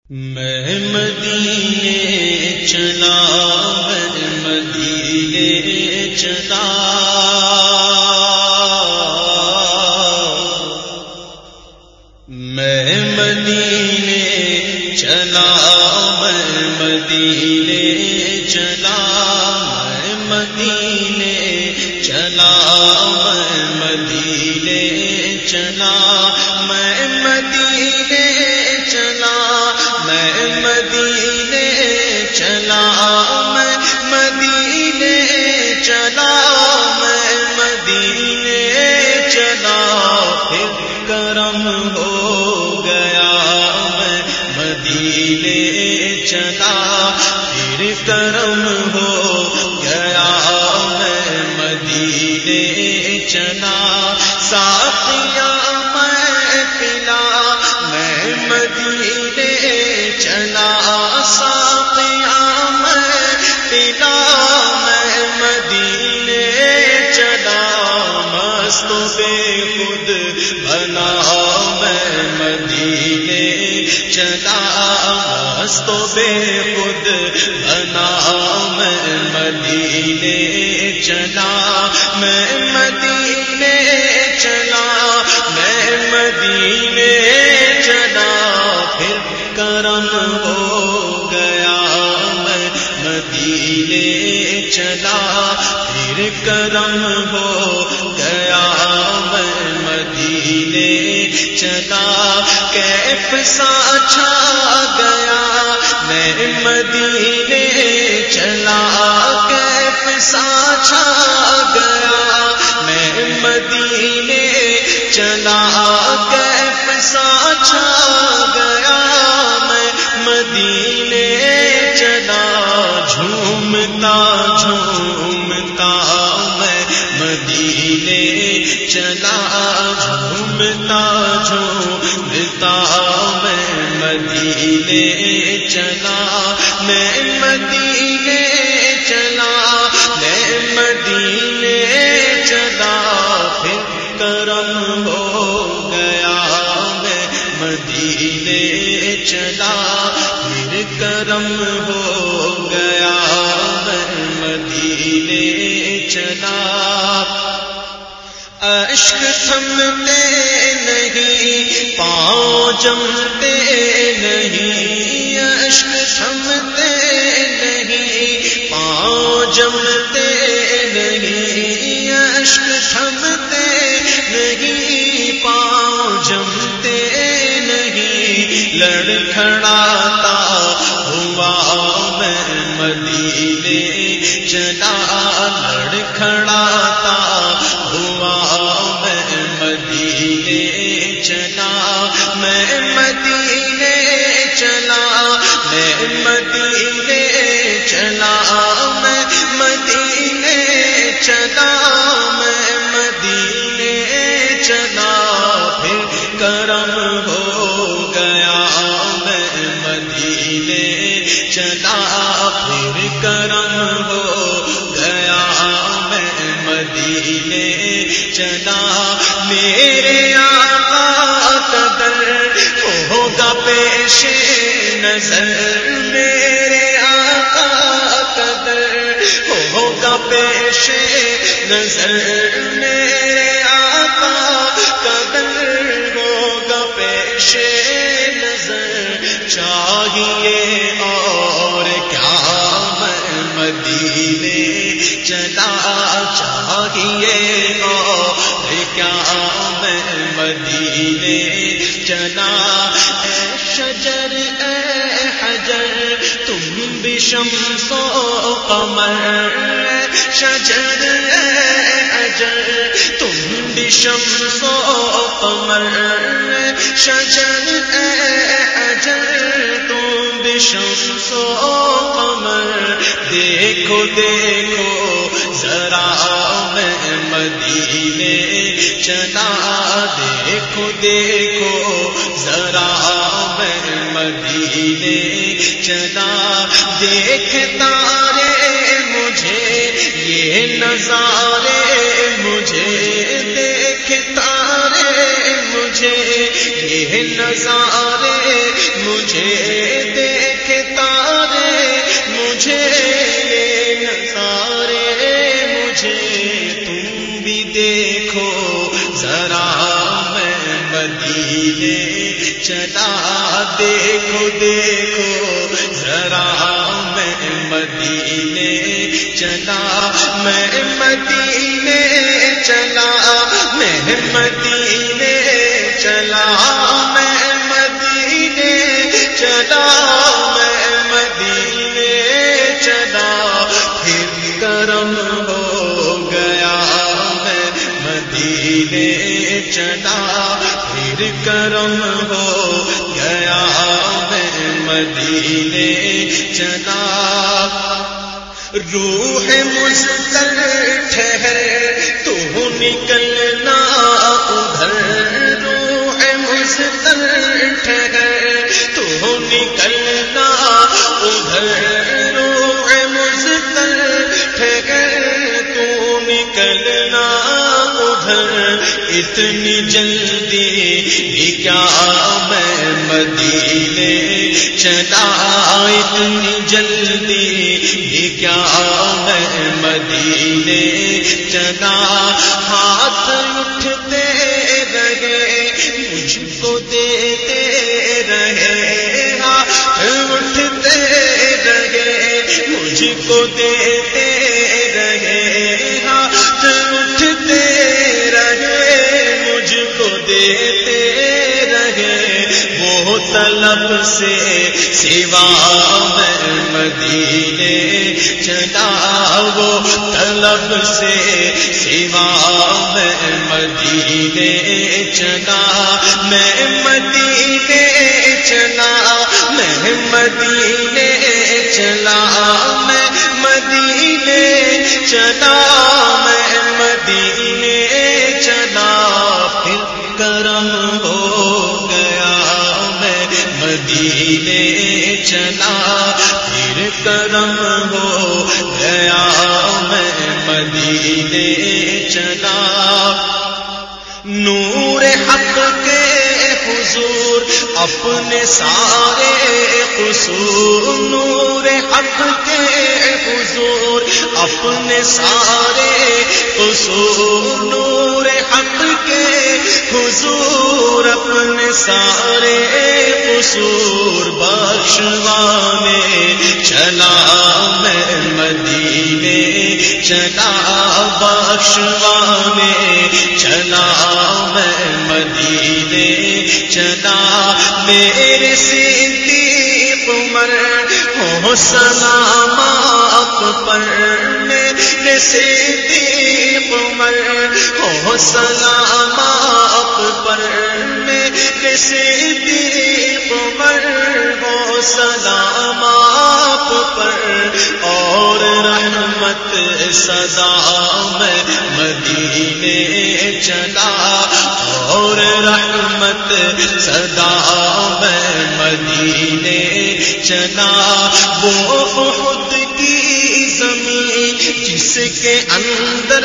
میں مدینے چلا، میں مدینے چلا، میں مدینے چلا، میں مدینے چلا، میں مدینے چلا، میں مدینے چلا، میں مدینے چلا، میں مدینے چلا، میں مدینے چلا، میں مدینے چلا، پھر کرم ہو گیا، میں مدینے چلا، پھر کرم ہو گیا، میں مدینے چلا، ساقیا میں پلا، میں مدینے چلا، ساقیا میں پلا، میں مدینے چلا، مست بے خود بنا، میں مدینے چلا، مست بے خود بنا، میں مدینے چلا، میں مدینے چلا، میں مدینے چلا، پھر کرم ہو گیا، میں مدینے چلا، پھر کرم ہو گیا، میں مدینے چلا، کیف سا چھا گیا، میں مدینے چلا، کیف سا چھا گیا، میں مدینے چلا، کیف سا چھا گیا، میں مدینے چلا، جھومتا جھومتا میں مدینے چلا، جھومتا جھومتا میں مدینے چلا، میں مدینے چلا، میں مدینے چلا، پھر کرم ہو گیا، میں مدینے چلا، پھر کرم ہو گیا، میں مدینے چلا، اشک تھمتے نہیں، پاؤں جمتے نہیں، اشک تھمتے نہیں، پاؤں جمتے نہیں، اشک تھمتے نہیں، پاؤں جمتے نہیں، لڑکھڑاتا ہوا میں مدینے چلا، لڑکھڑاتا ہوا میں مدینے چلا، میں مدینے چلا، میں مدینے چلا، میں مدینے چلا، میں مدینے چلا، پھر کرم ہو گیا، میں مدینے چلا، پھر کرم ہو گیا، میں مدینے چلا، میرے آقا کا در ہوگا پیش نظر، میرے آقا کا در ہوگا پیش نظر، میرے آقا کا در ہوگا پیش نظر، چاہیے اور کیا، میں مدینے چلا، چاہیے اور کیا، میں مدینے چلا، اے شجر اے حجر تم بھی شمس و قمر، شجر اے حجر تم بھی شمس و قمر، شجر اے حجر تم بھی شمس و قمر، دیکھو دیکھو ذرا میں مدینے چلا، دیکھو دیکھو ذرا میں مدینے چلا، دیکھتا رے مجھے یہ نظارے، مجھے دیکھتا رے مجھے یہ نظارے مجھے دیکھتا رے، مجھے یہ نظارے مجھے تم بھی دیکھو ذرا، میں مدینے چلا دیکھو دیکھو ذرا، میں مدینے چلا، میں مدینے چلا، میں مدینے چلا، میں مدینے چلا، میں مدینے چلا، پھر کرم ہو گیا، میں مدینے چلا، پھر کرم ہو گیا، میں مدینے چلا۔ روح مزدل ٹھہر تو نکلنا ادھر، روح مزدل ٹھہر تو نکلنا ادھر، روح مزدل ٹھہر تو نکلنا ادھر، اتنی جلدی بھی کیا میں مدینے چلا، اتنی جلدی بھی کیا میں مدینے چلا، ہاتھ اٹھتے رہے مجھ کو دیتے رہے، ہاتھ اٹھتے رہے مجھ کو دیتے رہے، ہاتھ اٹھتے رہے مجھ کو دیتے رہے، وہ طلب سے سوا میں مدینے چلا، وہ طلب سے سوا میں مدینے چلا، میں مدینے چلا، میں مدینے چلا، میں مدینے چلا، میں مدینے چلا، پھر کرم ہو گیا، میں مدینے چلا، پھر کرم ہو گیا، میں مدینے چلا۔ نور حق کے حضور اپنے سارے قصور، نور حق کے حضور اپنے سارے قصور، نور حق کے حضور اپنے سارے قصور بخشوانے چلا، میں مدینے چلا، بخشوانے چلا، میں مدینے چلا، میرے صدیق عمر ہو سلام آپ پر، میرے صدیق عمر ہو سلام آپ پر، میرے صدیق عمر ہو سلام آپ پر، اور رحمت صدا میں مدینے چلا، اور رحمت صدا میں مدینے چلا، وہ احد کی زمین جس کے اندر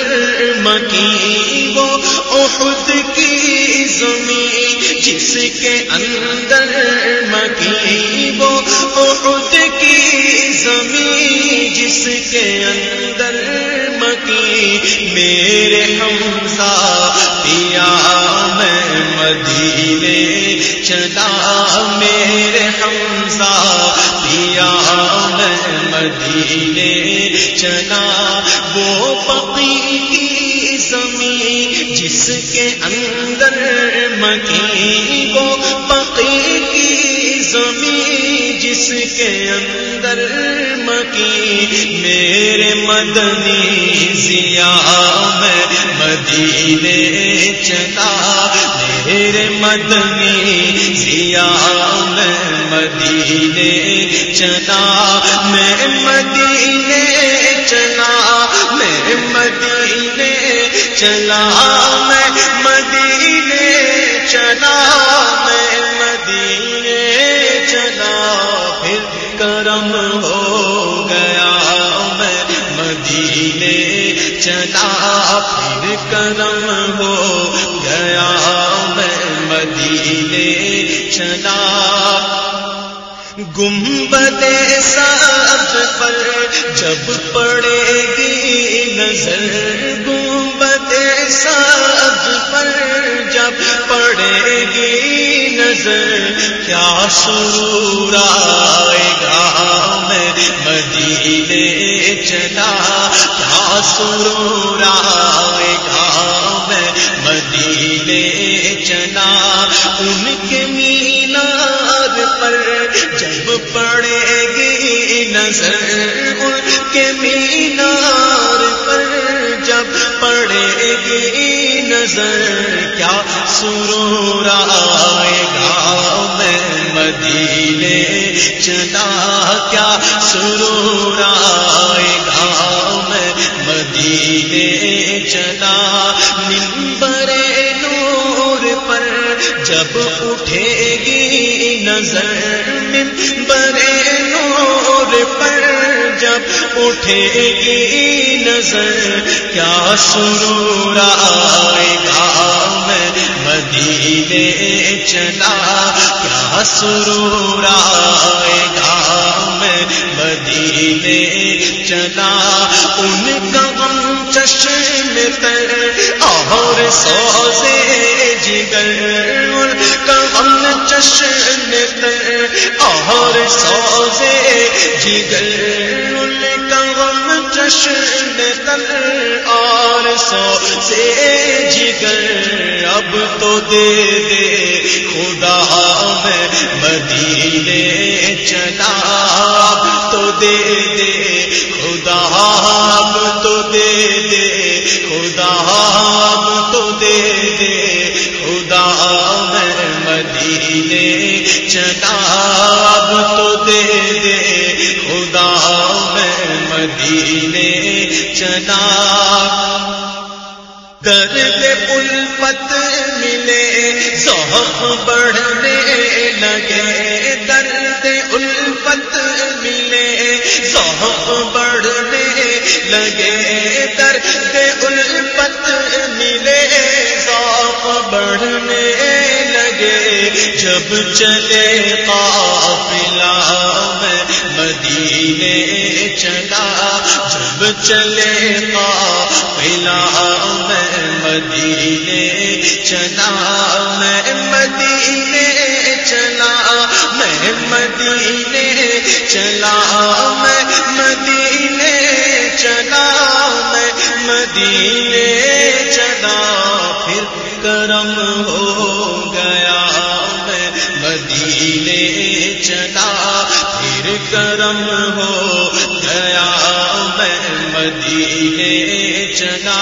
مکی، وہ احد کی زمین جس کے اندر مکی، وہ احد کی زمین جس کے اندر مکی، میرے حمزہ پیا میں مدینے چلا، میرے حمزہ پیا میں مدینے چلا، وہ بقی کی زمین جس کے اندر مکی، وہ بقی کی زمین جس کے اندر مکی، میرے مدنی ضیا میں مدینے چلا، میرے مدنی ضیا میں مدینے چلا، میں مدینے چلا، میں مدینے چلا، میں مدینے چلا، میں مدینے چلا، پھر کرم ہو گیا، میں مدینے چلا، پھر کرم ہو گیا، میں مدینے چلا گنبد سبز پر جب پڑے گی نظر گنبد سبز پر جب پڑے گی نظر کیا سرور آئے گا میں مدینے چلا کیا سرور آئے گا میں مدینے چلا ان کے مینار پر جب پڑے گی نظر ان کے مینار پر جب پڑے گی نظر کیا سرور آئے گا میں مدینے چلا کیا سرور آئے گا میں مدینے چلا منبر نور پر جب اٹھے گی نظر منبر نور پر جب اٹھے گی نظر کیا سرور آئے گا میں مدینے چلا کیا سرور آئے گا میں مدینے چلا ان کا غم چشم تر اور سوزے جگر ان کا غم چشم تر اور سوزے جگر ان کا غم چشم تر اور سوزے جگر اب تو دے دے خدا میں مدینے چلا اب تو دے دے خدا اب تو دے دے خدا اب تو دے دے خدا میں مدینے چلا اب تو دے دے خدا میں مدینے چلا درد الفت ملے ذوق بڑھنے لگے درد الفت ملے ذوق بڑھنے لگے درد الفت ملے ذوق بڑھنے لگے جب چلے قافلہ میں مدینے چلا جب چلے قافلہ میں مدینے چلا میں مدینے چلا میں مدینے چلا میں مدینے چلا میں مدینے چلا پھر کرم ہو گیا میں مدینے چلا پھر کرم ہو گیا میں مدینے چلا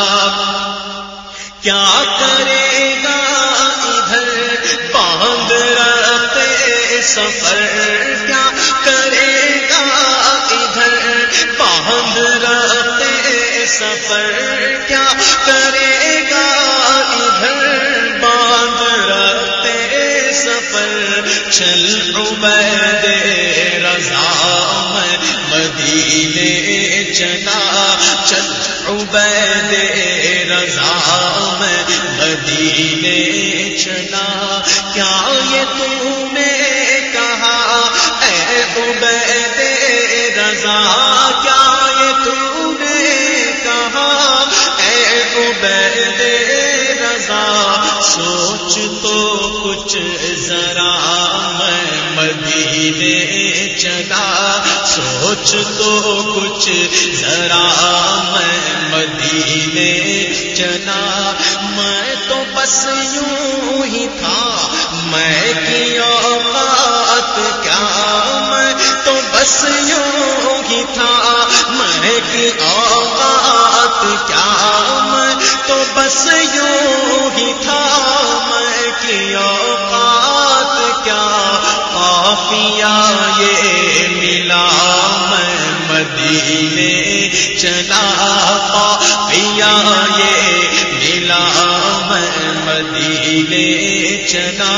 کیا کرے گا ادھر باندھ رکھتے سفر کیا کرے گا ادھر باندھ رکھتے سفر کیا کرے گا ادھر باندھ رکھتے سفر چل عبید رضا میں مدینے چلا چل عبید رضا میں مدینے چلا کیا یہ تم نے کہا اے عبید رضا کیا یہ تم نے کہا اے عبید رضا سوچ تو کچھ ذرا میں مدینے چلا سوچ تو کچھ ذرا میں مدینے چلا میں تو بس یوں ہی تھا میں کی اوقات کیا میں تو بس یوں ہی تھا میں کی اوقات کیا میں تو بس یوں ہی تھا میں کی اوقات کیا قافیہ یہ ملا میں مدینے چلا قافیہ یہ ملا میں مدینے چلا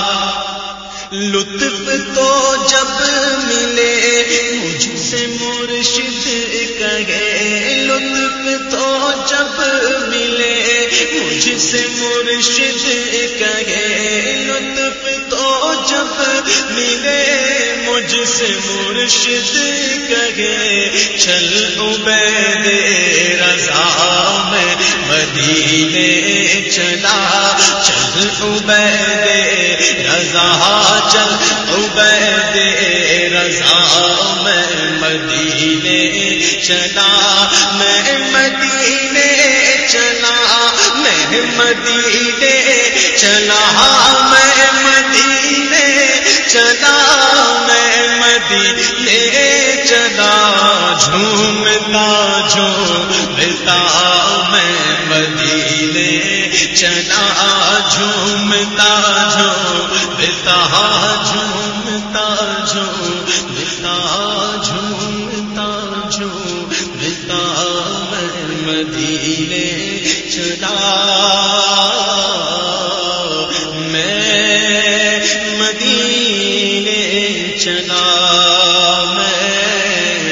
لطف تو جب ملے مجھ سے مرشد کہے لطف تو جب ملے مجھ سے مرشد کہے لطف تو ملے مجھ سے مرشد کہے چل عبید رضا میں مدینے چلا، چل عبید رضا چل عبید رضا میں مدینے چلا، میں مدینے چلا، میں مدینے چلا، میں مدینے چلا، میں مدینے چلا، جھومتا جھومتا میں مدینے چلا، جھومتا جھومتا جھومتا جھومتا جھومتا جھومتا میں مدینے چلا، میں مدینے چلا، میں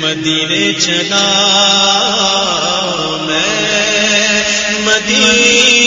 مدینے چلا، میں مدینے